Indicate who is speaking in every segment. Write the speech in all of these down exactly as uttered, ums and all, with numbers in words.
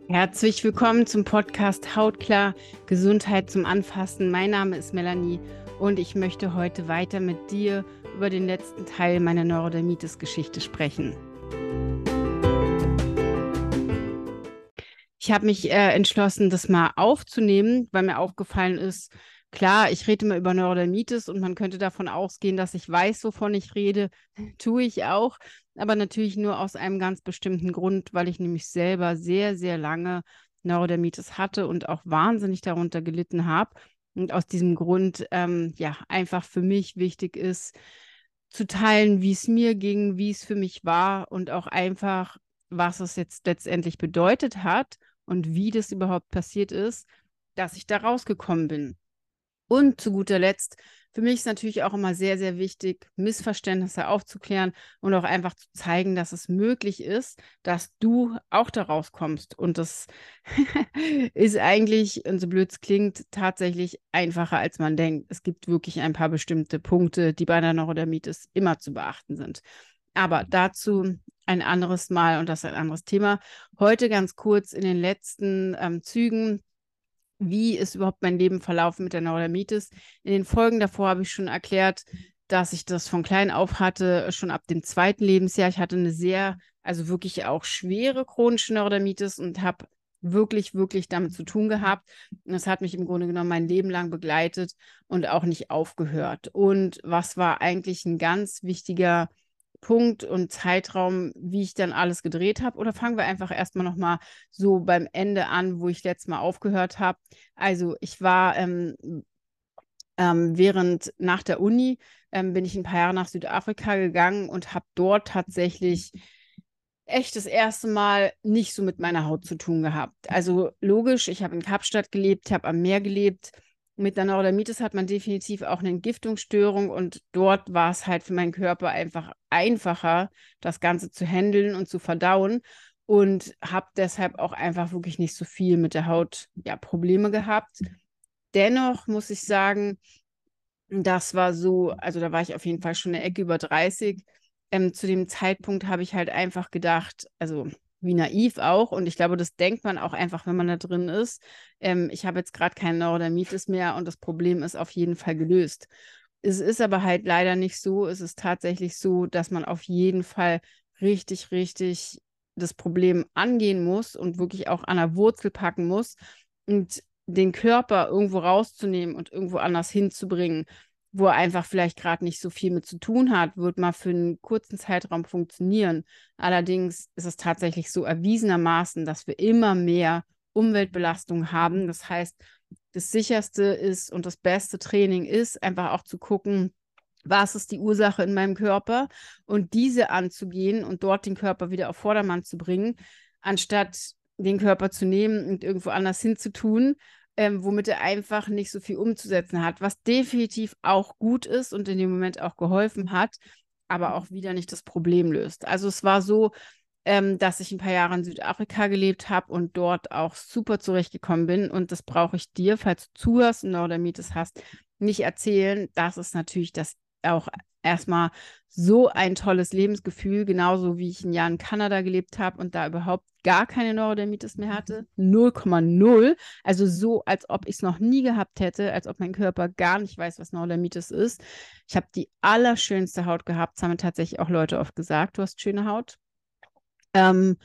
Speaker 1: Herzlich willkommen zum Podcast Hautklar, Gesundheit zum Anfassen. Mein Name ist Melanie und ich möchte heute weiter mit dir über den letzten Teil meiner Neurodermitis-Geschichte sprechen. Ich habe mich äh, entschlossen, das mal aufzunehmen, weil mir aufgefallen ist, klar, ich rede immer über Neurodermitis und man könnte davon ausgehen, dass ich weiß, wovon ich rede. Tue ich auch, aber natürlich nur aus einem ganz bestimmten Grund, weil ich nämlich selber sehr, sehr lange Neurodermitis hatte und auch wahnsinnig darunter gelitten habe. Und aus diesem Grund, ähm, ja, einfach für mich wichtig ist, zu teilen, wie es mir ging, wie es für mich war und auch einfach, was es jetzt letztendlich bedeutet hat und wie das überhaupt passiert ist, dass ich da rausgekommen bin. Und zu guter Letzt, für mich ist natürlich auch immer sehr, sehr wichtig, Missverständnisse aufzuklären und auch einfach zu zeigen, dass es möglich ist, dass du auch da rauskommst. Und das ist eigentlich, und so blöd es klingt, tatsächlich einfacher, als man denkt. Es gibt wirklich ein paar bestimmte Punkte, die bei einer Neurodermitis immer zu beachten sind. Aber dazu ein anderes Mal und das ist ein anderes Thema. Heute ganz kurz in den letzten ähm, Zügen. Wie ist überhaupt mein Leben verlaufen mit der Neurodermitis? In den Folgen davor habe ich schon erklärt, dass ich das von klein auf hatte, schon ab dem zweiten Lebensjahr. Ich hatte eine sehr, also wirklich auch schwere chronische Neurodermitis und habe wirklich, wirklich damit zu tun gehabt. Und das hat mich im Grunde genommen mein Leben lang begleitet und auch nicht aufgehört. Und was war eigentlich ein ganz wichtiger Punkt und Zeitraum, wie ich dann alles gedreht habe? Oder fangen wir einfach erstmal nochmal so beim Ende an, wo ich letztes Mal aufgehört habe. Also ich war ähm, ähm, während nach der Uni ähm, bin ich ein paar Jahre nach Südafrika gegangen und habe dort tatsächlich echt das erste Mal nicht so mit meiner Haut zu tun gehabt. Also logisch, ich habe in Kapstadt gelebt, ich habe am Meer gelebt. Mit der Neurodermitis hat man definitiv auch eine Entgiftungsstörung und dort war es halt für meinen Körper einfach einfacher, das Ganze zu handeln und zu verdauen und habe deshalb auch einfach wirklich nicht so viel mit der Haut, ja, Probleme gehabt. Dennoch muss ich sagen, das war so, also da war ich auf jeden Fall schon eine Ecke über dreißig. Ähm, zu dem Zeitpunkt habe ich halt einfach gedacht, also wie naiv auch, und ich glaube, das denkt man auch einfach, wenn man da drin ist. Ähm, ich habe jetzt gerade keine Neurodermitis mehr und das Problem ist auf jeden Fall gelöst. Es ist aber halt leider nicht so. Es ist tatsächlich so, dass man auf jeden Fall richtig, richtig das Problem angehen muss und wirklich auch an der Wurzel packen muss und den Körper irgendwo rauszunehmen und irgendwo anders hinzubringen, wo er einfach vielleicht gerade nicht so viel mit zu tun hat, wird mal für einen kurzen Zeitraum funktionieren. Allerdings ist es tatsächlich so erwiesenermaßen, dass wir immer mehr Umweltbelastung haben. Das heißt, das sicherste ist und das beste Training ist, einfach auch zu gucken, was ist die Ursache in meinem Körper und diese anzugehen und dort den Körper wieder auf Vordermann zu bringen, anstatt den Körper zu nehmen und irgendwo anders hinzutun, ähm, womit er einfach nicht so viel umzusetzen hat, was definitiv auch gut ist und in dem Moment auch geholfen hat, aber auch wieder nicht das Problem löst. Also es war so, ähm, dass ich ein paar Jahre in Südafrika gelebt habe und dort auch super zurechtgekommen bin. Und das brauche ich dir, falls du zuhörst und Neurodermitis hast, nicht erzählen. Das ist natürlich das auch erstmal so ein tolles Lebensgefühl, genauso wie ich ein Jahr in Kanada gelebt habe und da überhaupt gar keine Neurodermitis mehr hatte. null Komma null. Also so, als ob ich es noch nie gehabt hätte, als ob mein Körper gar nicht weiß, was Neurodermitis ist. Ich habe die allerschönste Haut gehabt. Das haben mir tatsächlich auch Leute oft gesagt, du hast schöne Haut. Ähm,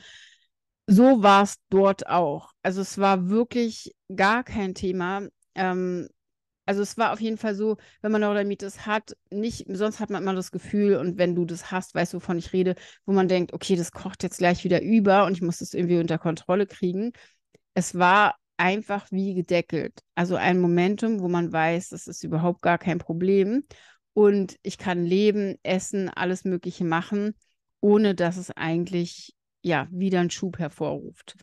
Speaker 1: so war es dort auch. Also es war wirklich gar kein Thema. Ähm, also es war auf jeden Fall so, wenn man Neurodermitis hat, nicht, sonst hat man immer das Gefühl, und wenn du das hast, weißt du, wovon ich rede, wo man denkt, okay, das kocht jetzt gleich wieder über und ich muss das irgendwie unter Kontrolle kriegen. Es war einfach wie gedeckelt. Also ein Momentum, wo man weiß, das ist überhaupt gar kein Problem und ich kann leben, essen, alles Mögliche machen, ohne dass es eigentlich ja wieder einen Schub hervorruft.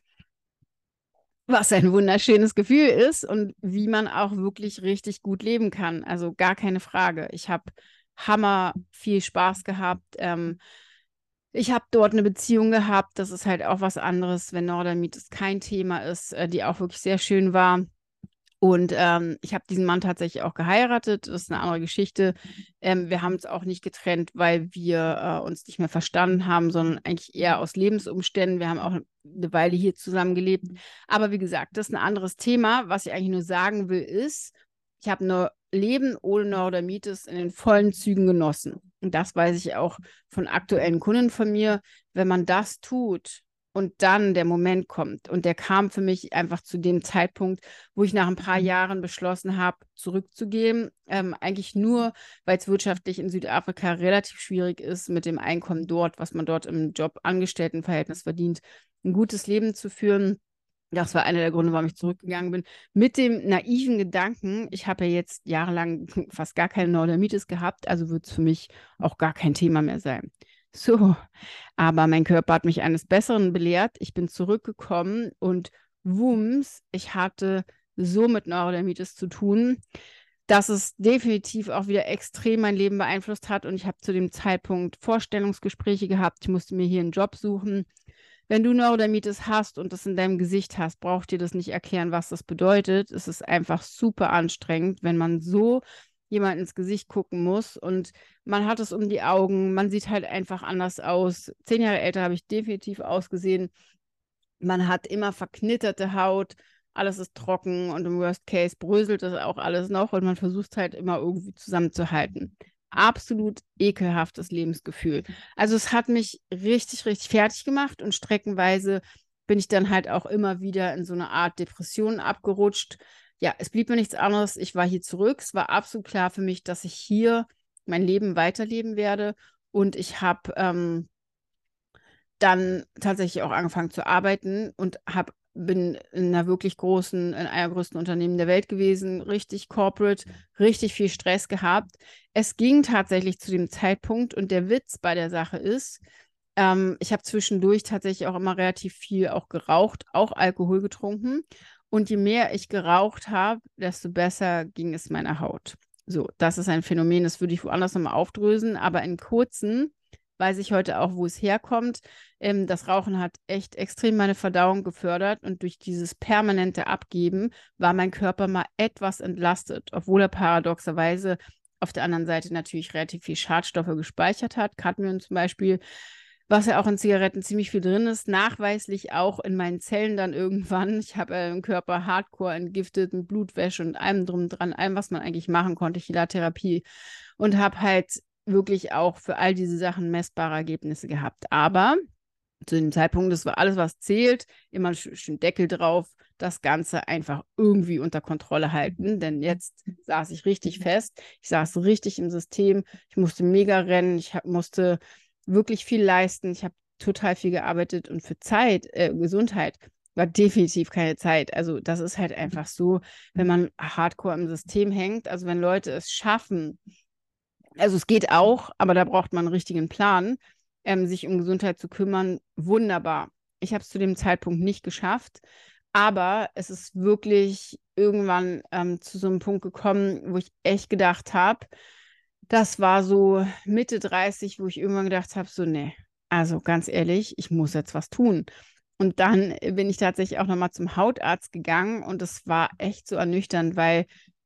Speaker 1: Was ein wunderschönes Gefühl ist und wie man auch wirklich richtig gut leben kann. Also gar keine Frage. Ich habe hammer viel Spaß gehabt. Ähm, ich habe dort eine Beziehung gehabt. Das ist halt auch was anderes, wenn Neurodermitis kein Thema ist, äh, die auch wirklich sehr schön war. Und ähm, ich habe diesen Mann tatsächlich auch geheiratet. Das ist eine andere Geschichte. Ähm, wir haben uns auch nicht getrennt, weil wir äh, uns nicht mehr verstanden haben, sondern eigentlich eher aus Lebensumständen. Wir haben auch eine Weile hier zusammen gelebt. Aber wie gesagt, das ist ein anderes Thema. Was ich eigentlich nur sagen will, ist, ich habe ein Leben ohne Neurodermitis in den vollen Zügen genossen. Und das weiß ich auch von aktuellen Kunden von mir. Wenn man das tut, und dann der Moment kommt. Und der kam für mich einfach zu dem Zeitpunkt, wo ich nach ein paar Jahren beschlossen habe, zurückzugehen. Ähm, eigentlich nur, weil es wirtschaftlich in Südafrika relativ schwierig ist, mit dem Einkommen dort, was man dort im Job Angestelltenverhältnis verdient, ein gutes Leben zu führen. Das war einer der Gründe, warum ich zurückgegangen bin. Mit dem naiven Gedanken, ich habe ja jetzt jahrelang fast gar keine Neurodermitis gehabt, also wird es für mich auch gar kein Thema mehr sein. So, aber mein Körper hat mich eines Besseren belehrt. Ich bin zurückgekommen und wumms, ich hatte so mit Neurodermitis zu tun, dass es definitiv auch wieder extrem mein Leben beeinflusst hat. Und ich habe zu dem Zeitpunkt Vorstellungsgespräche gehabt. Ich musste mir hier einen Job suchen. Wenn du Neurodermitis hast und das in deinem Gesicht hast, braucht dir das nicht erklären, was das bedeutet. Es ist einfach super anstrengend, wenn man so jemand ins Gesicht gucken muss und man hat es um die Augen, man sieht halt einfach anders aus. Zehn Jahre älter habe ich definitiv ausgesehen. Man hat immer verknitterte Haut, alles ist trocken und im Worst Case bröselt das auch alles noch und man versucht halt immer irgendwie zusammenzuhalten. Absolut ekelhaftes Lebensgefühl. Also es hat mich richtig, richtig fertig gemacht und streckenweise bin ich dann halt auch immer wieder in so eine Art Depression abgerutscht. Ja, es blieb mir nichts anderes. Ich war hier zurück. Es war absolut klar für mich, dass ich hier mein Leben weiterleben werde und ich habe ähm, dann tatsächlich auch angefangen zu arbeiten und hab, bin in einer wirklich großen, in einer größten Unternehmen der Welt gewesen, richtig corporate, richtig viel Stress gehabt. Es ging tatsächlich zu dem Zeitpunkt und der Witz bei der Sache ist, ähm, ich habe zwischendurch tatsächlich auch immer relativ viel auch geraucht, auch Alkohol getrunken. Und je mehr ich geraucht habe, desto besser ging es meiner Haut. So, das ist ein Phänomen, das würde ich woanders nochmal aufdröseln, aber in kurzen weiß ich heute auch, wo es herkommt. Ähm, das Rauchen hat echt extrem meine Verdauung gefördert und durch dieses permanente Abgeben war mein Körper mal etwas entlastet, obwohl er paradoxerweise auf der anderen Seite natürlich relativ viel Schadstoffe gespeichert hat, Cadmium zum Beispiel, was ja auch in Zigaretten ziemlich viel drin ist, nachweislich auch in meinen Zellen dann irgendwann. Ich habe äh, im Körper hardcore entgiftet mit Blutwäsche und allem drum dran, allem, was man eigentlich machen konnte, Chelatherapie und habe halt wirklich auch für all diese Sachen messbare Ergebnisse gehabt. Aber zu dem Zeitpunkt, das war alles, was zählt, immer schön Deckel drauf, das Ganze einfach irgendwie unter Kontrolle halten, denn jetzt saß ich richtig fest, ich saß richtig im System, ich musste mega rennen, ich hab, musste wirklich viel leisten, ich habe total viel gearbeitet und für Zeit, äh, Gesundheit war definitiv keine Zeit. Also das ist halt einfach so, wenn man hardcore im System hängt, also wenn Leute es schaffen, also es geht auch, aber da braucht man einen richtigen Plan, ähm, sich um Gesundheit zu kümmern. Wunderbar. Ich habe es zu dem Zeitpunkt nicht geschafft, aber es ist wirklich irgendwann ähm, zu so einem Punkt gekommen, wo ich echt gedacht habe, das war so Mitte dreißig, wo ich irgendwann gedacht habe, so, nee, also ganz ehrlich, ich muss jetzt was tun. Und dann bin ich tatsächlich auch nochmal zum Hautarzt gegangen und es war echt so ernüchternd, weil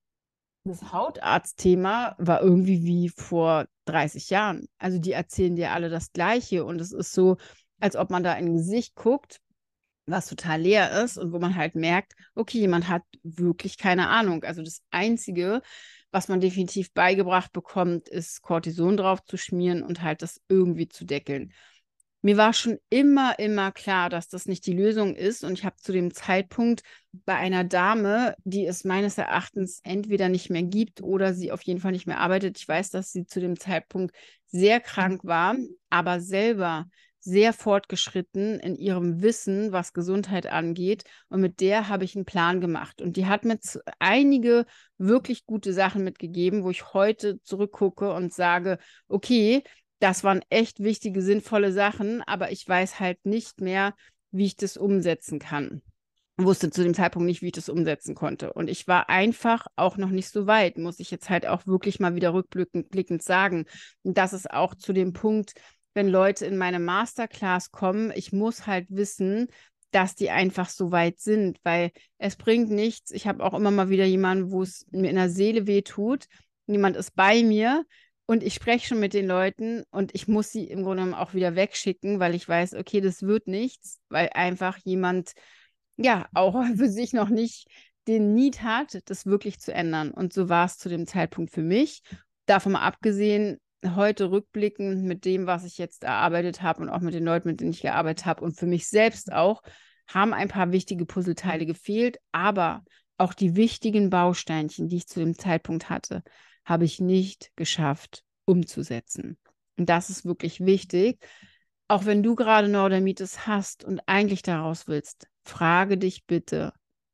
Speaker 1: das Hautarztthema war irgendwie wie vor dreißig Jahren. Also die erzählen dir alle das Gleiche und es ist so, als ob man da in ein Gesicht guckt, was total leer ist und wo man halt merkt, okay, jemand hat wirklich keine Ahnung. Also das Einzige, was man definitiv beigebracht bekommt, ist Cortison drauf zu schmieren und halt das irgendwie zu deckeln. Mir war schon immer, immer klar, dass das nicht die Lösung ist. Und ich habe zu dem Zeitpunkt bei einer Dame, die es meines Erachtens entweder nicht mehr gibt oder sie auf jeden Fall nicht mehr arbeitet. Ich weiß, dass sie zu dem Zeitpunkt sehr krank war, aber selber sehr fortgeschritten in ihrem Wissen, was Gesundheit angeht. Und mit der habe ich einen Plan gemacht. Und die hat mir einige wirklich gute Sachen mitgegeben, wo ich heute zurückgucke und sage, okay, das waren echt wichtige, sinnvolle Sachen, aber ich weiß halt nicht mehr, wie ich das umsetzen kann. Ich wusste zu dem Zeitpunkt nicht, wie ich das umsetzen konnte. Und ich war einfach auch noch nicht so weit, muss ich jetzt halt auch wirklich mal wieder rückblickend sagen. Und das ist auch zu dem Punkt, wenn Leute in meine Masterclass kommen, ich muss halt wissen, dass die einfach so weit sind, weil es bringt nichts. Ich habe auch immer mal wieder jemanden, wo es mir in der Seele wehtut. Jemand ist bei mir und ich spreche schon mit den Leuten und ich muss sie im Grunde genommen auch wieder wegschicken, weil ich weiß, okay, das wird nichts, weil einfach jemand, ja, auch für sich noch nicht den Need hat, das wirklich zu ändern. Und so war es zu dem Zeitpunkt für mich. Davon mal abgesehen, heute rückblickend mit dem, was ich jetzt erarbeitet habe und auch mit den Leuten, mit denen ich gearbeitet habe und für mich selbst auch, haben ein paar wichtige Puzzleteile gefehlt, aber auch die wichtigen Bausteinchen, die ich zu dem Zeitpunkt hatte, habe ich nicht geschafft umzusetzen. Und das ist wirklich wichtig. Auch wenn du gerade Neurodermitis hast und eigentlich daraus willst, frage dich bitte,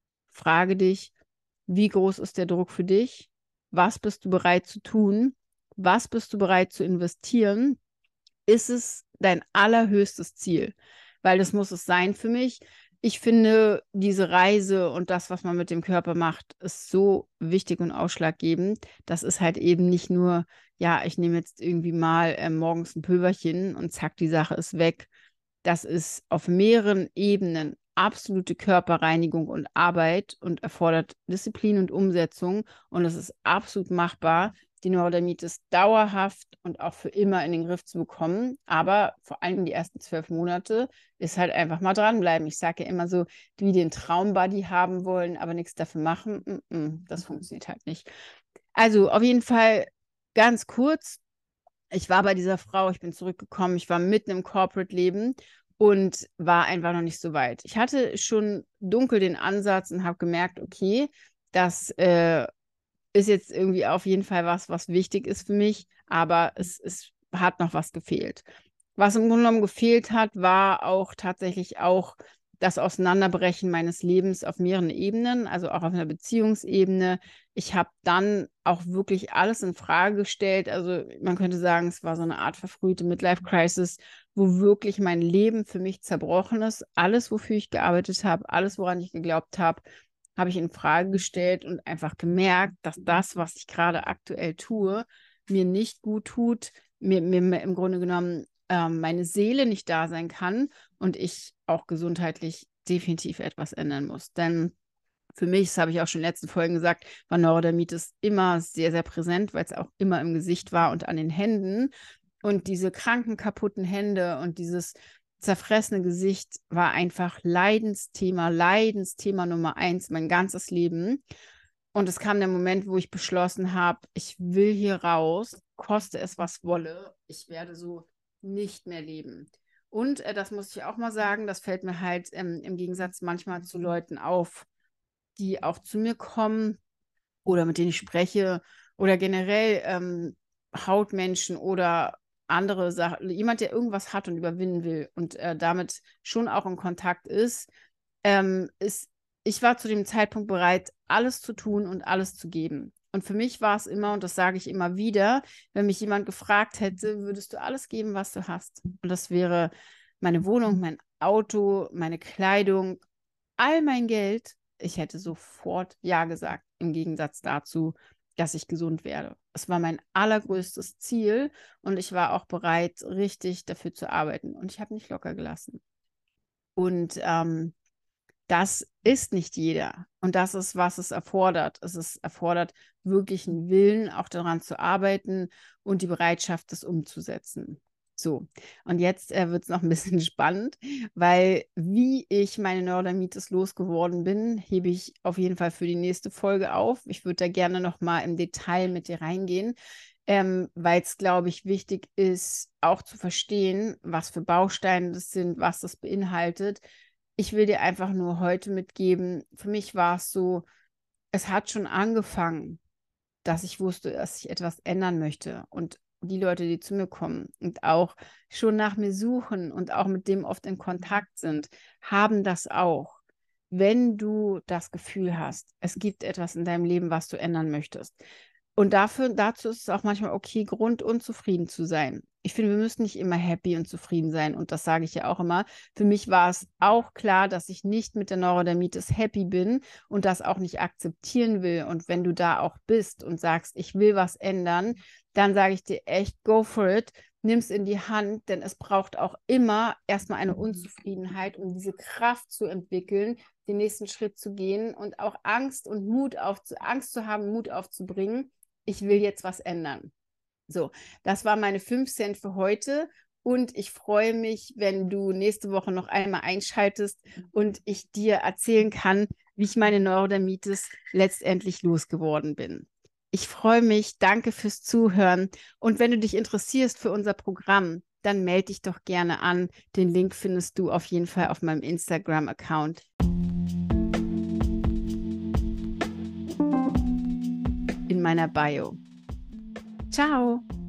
Speaker 1: frage dich, wie groß ist der Druck für dich? Was bist du bereit zu tun? Was bist du bereit zu investieren? Ist es dein allerhöchstes Ziel? Weil das muss es sein für mich. Ich finde, diese Reise und das, was man mit dem Körper macht, ist so wichtig und ausschlaggebend. Das ist halt eben nicht nur, ja, ich nehme jetzt irgendwie mal äh, morgens ein Pülverchen und zack, die Sache ist weg. Das ist auf mehreren Ebenen absolute Körperreinigung und Arbeit und erfordert Disziplin und Umsetzung. Und es ist absolut machbar, die Neurodermitis dauerhaft und auch für immer in den Griff zu bekommen. Aber vor allem die ersten zwölf Monate ist halt einfach mal dranbleiben. Ich sage ja immer so, die den Traumbody haben wollen, aber nichts dafür machen, mm -mm, das funktioniert halt nicht. Also auf jeden Fall ganz kurz. Ich war bei dieser Frau, ich bin zurückgekommen, ich war mitten im Corporate-Leben und war einfach noch nicht so weit. Ich hatte schon dunkel den Ansatz und habe gemerkt, okay, das äh, ist jetzt irgendwie auf jeden Fall was, was wichtig ist für mich, aber es, es hat noch was gefehlt. Was im Grunde genommen gefehlt hat, war auch tatsächlich auch das Auseinanderbrechen meines Lebens auf mehreren Ebenen, also auch auf einer Beziehungsebene. Ich habe dann auch wirklich alles in Frage gestellt. Also man könnte sagen, es war so eine Art verfrühte Midlife-Crisis, wo wirklich mein Leben für mich zerbrochen ist. Alles, wofür ich gearbeitet habe, alles, woran ich geglaubt habe, habe ich in Frage gestellt und einfach gemerkt, dass das, was ich gerade aktuell tue, mir nicht gut tut, mir, mir im Grunde genommen ähm, meine Seele nicht da sein kann und ich auch gesundheitlich definitiv etwas ändern muss. Denn für mich, das habe ich auch schon in den letzten Folgen gesagt, war Neurodermitis immer sehr, sehr präsent, weil es auch immer im Gesicht war und an den Händen. Und diese kranken, kaputten Hände und dieses zerfressene Gesicht war einfach Leidensthema, Leidensthema Nummer eins, mein ganzes Leben. Und es kam der Moment, wo ich beschlossen habe, ich will hier raus, koste es, was wolle. Ich werde so nicht mehr leben. Und äh, das muss ich auch mal sagen, das fällt mir halt ähm, im Gegensatz manchmal zu Leuten auf, die auch zu mir kommen oder mit denen ich spreche oder generell ähm, Hautmenschen oder andere Sachen, jemand, der irgendwas hat und überwinden will und äh, damit schon auch in Kontakt ist, ähm, ist, ich war zu dem Zeitpunkt bereit, alles zu tun und alles zu geben. Und für mich war es immer, und das sage ich immer wieder, wenn mich jemand gefragt hätte, würdest du alles geben, was du hast? Und das wäre meine Wohnung, mein Auto, meine Kleidung, all mein Geld. Ich hätte sofort Ja gesagt, im Gegensatz dazu, dass ich gesund werde. Es war mein allergrößtes Ziel und ich war auch bereit, richtig dafür zu arbeiten. Und ich habe nicht locker gelassen. Und ähm, das ist nicht jeder. Und das ist, was es erfordert. Es ist, erfordert wirklich einen Willen, auch daran zu arbeiten und die Bereitschaft, das umzusetzen. So, und jetzt äh, wird es noch ein bisschen spannend, weil wie ich meine Neurodermitis losgeworden bin, hebe ich auf jeden Fall für die nächste Folge auf. Ich würde da gerne noch mal im Detail mit dir reingehen, ähm, weil es, glaube ich, wichtig ist, auch zu verstehen, was für Bausteine das sind, was das beinhaltet. Ich will dir einfach nur heute mitgeben, für mich war es so, es hat schon angefangen, dass ich wusste, dass ich etwas ändern möchte. Und die Leute, die zu mir kommen und auch schon nach mir suchen und auch mit dem oft in Kontakt sind, haben das auch. Wenn du das Gefühl hast, es gibt etwas in deinem Leben, was du ändern möchtest. Und dafür, dazu ist es auch manchmal okay, grundunzufrieden zu sein. Ich finde, wir müssen nicht immer happy und zufrieden sein. Und das sage ich ja auch immer. Für mich war es auch klar, dass ich nicht mit der Neurodermitis happy bin und das auch nicht akzeptieren will. Und wenn du da auch bist und sagst, ich will was ändern, dann sage ich dir echt, go for it. nimm es in die Hand, denn es braucht auch immer erstmal eine Unzufriedenheit, um diese Kraft zu entwickeln, den nächsten Schritt zu gehen und auch Angst und Mut auf, Angst zu haben, Mut aufzubringen. Ich will jetzt was ändern. So, das war meine fünf Cent für heute. Und ich freue mich, wenn du nächste Woche noch einmal einschaltest und ich dir erzählen kann, wie ich meine Neurodermitis letztendlich losgeworden bin. Ich freue mich, danke fürs Zuhören. Und wenn du dich interessierst für unser Programm, dann melde dich doch gerne an. Den Link findest du auf jeden Fall auf meinem Instagram-Account. In meiner Bio. Ciao!